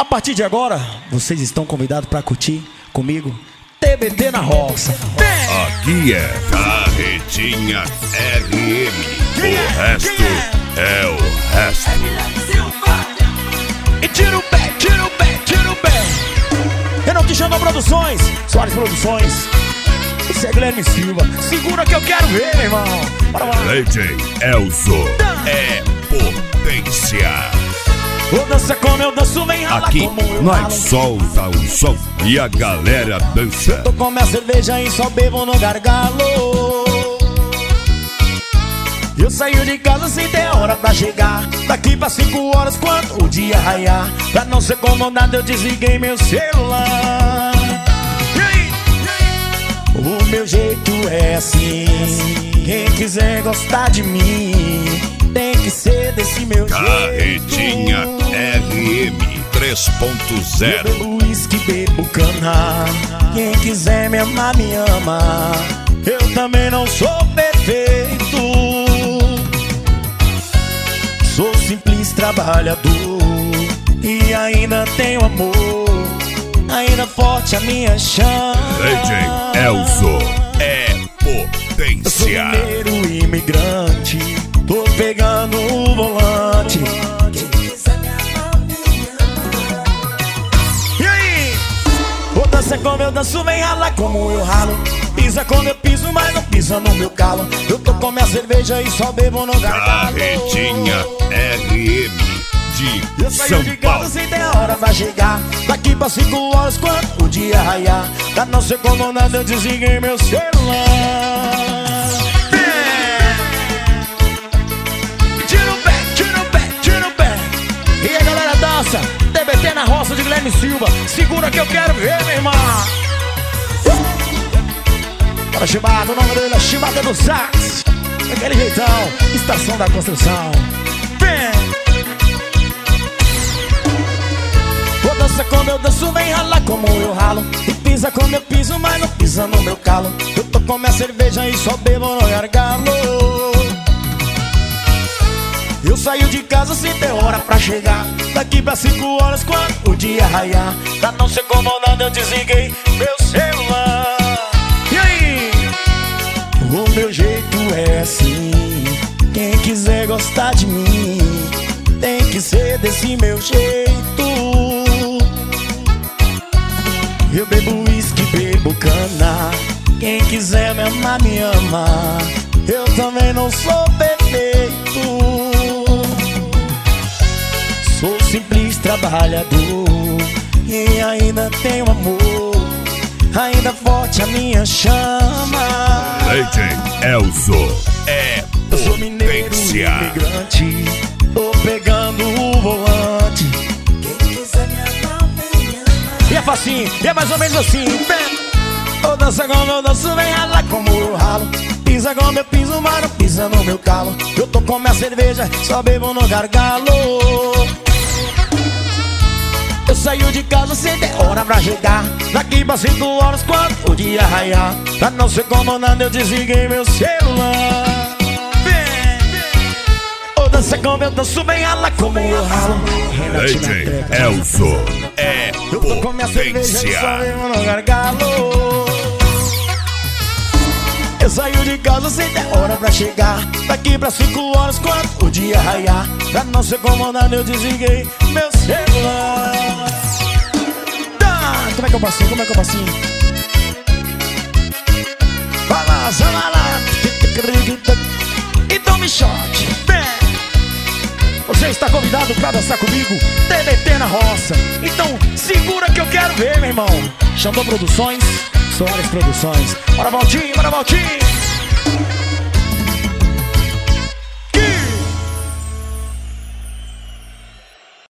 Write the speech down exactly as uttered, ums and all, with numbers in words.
A partir de agora, vocês estão convidados para curtir comigo T B T na roça. Aqui é Carretinha R M. O resto é o resto. E tira o pé, tira o pé, tira o pé. Renan Quixano Produções, Soares Produções. Esse é Guilherme Silva. Segura que eu quero ver, meu irmão. Bora lá. D J Elzo é potência. Vou dançar como eu danço, vem ralar aqui como eu nós ralo. solta o som e a galera dança. Tô com minha cerveja e só bebo no gargalo. Eu saio de casa sem ter hora pra chegar. Daqui pra cinco horas quando o dia raiar. Pra não ser incomodado eu desliguei meu celular. E aí? O meu jeito é assim. Quem quiser gostar de mim tem que ser desse meu Carretinha jeito. R M três ponto zero. Eu bebo uísque, bebo cana. Quem quiser me amar, me ama. Eu também não sou perfeito. Sou simples trabalhador e ainda tenho amor. Ainda forte a minha chama. D J Elzo é Eu sou potência. mineiro imigrante. Tô pegando o volante. E aí? Vou dançar como eu danço, vem ralar como eu ralo. Pisa como eu piso, mas não pisa no meu calo. Eu tô com minha cerveja e só bebo no gargalo. Carretinha R M de Eu saio São de casa Paulo. sem ter hora pra chegar. Daqui pra cinco horas quando o dia raiar. Pra não ser incomodado eu desliguei meu celular. Tira o pé, tira o pé, tira o pé. E a galera dança, T B T na roça de Guilherme Silva. Segura que eu quero ver, meu irmão. Para Chibata, o nome dele é Chibata do Sax. Daquele jeitão, estação da construção. Vem. Vou dançar como eu danço, vem ralar como eu ralo. E pisa como eu piso, mas não pisa no meu calo. Eu tô com minha cerveja e só bebo no gargalo. Eu saio de casa sem ter hora pra chegar. Daqui pra cinco horas quando o dia raiar. Pra não ser incomodado eu desliguei meu celular. E aí? O meu jeito é assim. Quem quiser gostar de mim tem que ser desse meu jeito. Eu bebo uísque, bebo cana. Quem quiser me amar, me ama. Eu também não sou perfeito. Sou simples trabalhador e ainda tenho amor. Ainda forte a minha chama. D J Elzo é Eu sou mineiro potência. imigrante. Tô pegando o volante. Quem quiser me amar, me ama. E é facinho, e é mais ou menos assim. Vem. Eu danço como eu danço, vem ralar como eu ralo. Pisa como eu piso, mas não pisa no meu calo. Eu tô com minha cerveja, só bebo no gargalo. Eu saio de casa sem ter hora pra chegar. Daqui pra cinco horas quando o dia raiar. Pra não ser incomodado eu desliguei meu celular. Vem, vem. Ô, dança como eu danço, bem rala como eu ralo. D J Elzo é Eu tô com minha cerveja e só potência. bebo no gargalo. Eu saio de casa sem ter hora pra chegar. Daqui pra cinco horas quando o dia raiar. Pra não ser incomodado eu desliguei meu celular. Tá, como é que eu passinho? Como é que eu passinho? Vai lá, vai lá. E tome shot. Vem. Você está convidado pra dançar comigo T B T na roça. Então segura que eu quero ver, meu irmão. Xandão Produções, Soares Produções. Bora, Valtinho, bora, Valtinho.